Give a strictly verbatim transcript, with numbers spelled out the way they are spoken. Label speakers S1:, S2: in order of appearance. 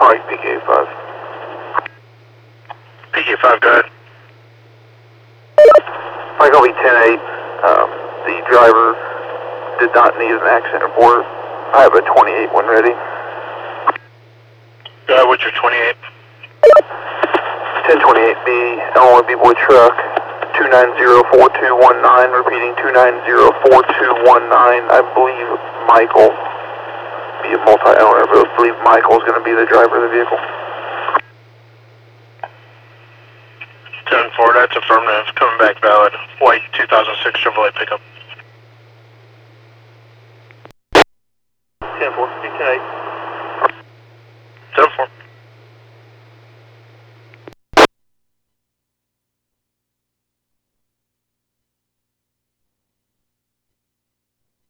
S1: Alright, P K five.
S2: P K five, go ahead.
S1: Alright, gonna be ten eight. Um, the driver did not need an accident report. I have a twenty-eight one ready.
S2: Go ahead with your twenty-eight.
S1: ten twenty-eight B, Illinois B-Boy truck, two nine zero four two one nine, repeating two nine zero four two one nine. I believe Michael, be a multi-owner, but I believe Michael is going to be the driver of the vehicle.
S2: ten four, that's affirmative. Coming back valid. White two thousand six Chevrolet pickup.
S1: ten four, ten eight.